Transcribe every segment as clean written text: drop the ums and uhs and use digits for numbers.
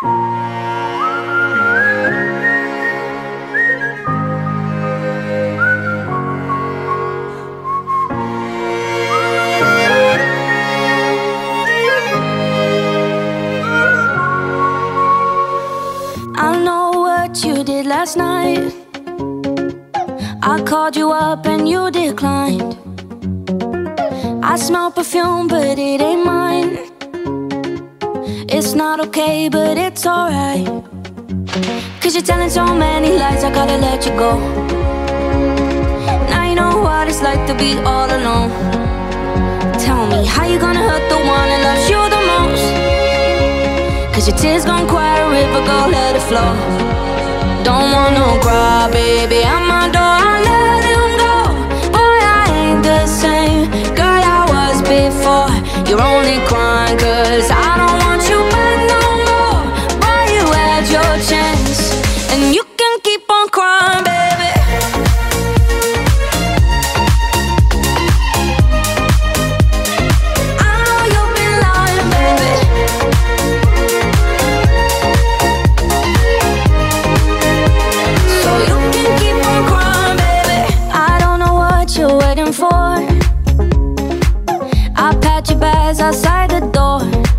I know what you did last night. I called you up and you declined. I smell perfume, but it ain't mine. It's not okay, but it's alright. Cause you're telling so many lies, I gotta let you go. Now you know what it's like to be all alone. Tell me, how you gonna hurt the one that loves you the most? Cause your tears gon' quiet a river, go let it flow. Don't want no cry, baby, I'm my door, I let him go. Boy, I ain't the same girl I was before. You're only crying cause I don't want you back no more. Boy, you had your chance, and you can keep on crying, baby. I know you've been lying, baby. So you can keep on crying, baby. I don't know what you're waiting for. I packed your bags outside the door.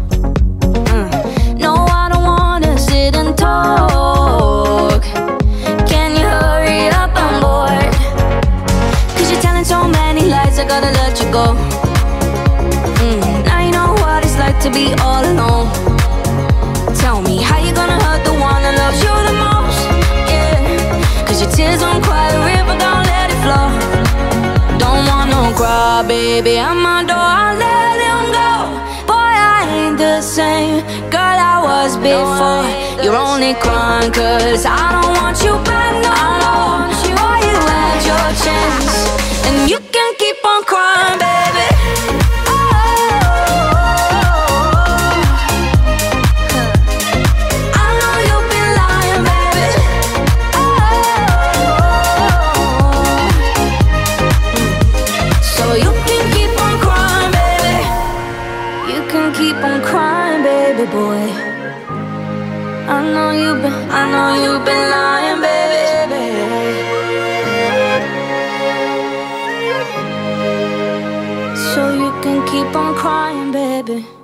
No, I don't wanna sit and talk. Can you hurry up, I'm bored. Cause you're telling so many lies, I gotta let you go. Now you know what it's like to be all alone. Tell me, how you gonna hurt the one that loves you the most? Yeah, cause your tears won't quiet the river, gon' let it flow. Don't want no cry, baby, I'm my door, I let him go. Boy, I ain't the same girl I was before. You're only crying cause I don't want you back no more. Boy, you had your chance, and you can keep on crying, baby. I know you've been lying, baby. So you can keep on crying, baby. You can keep on crying, baby boy. I know you've been lying, baby. So you can keep on crying, baby.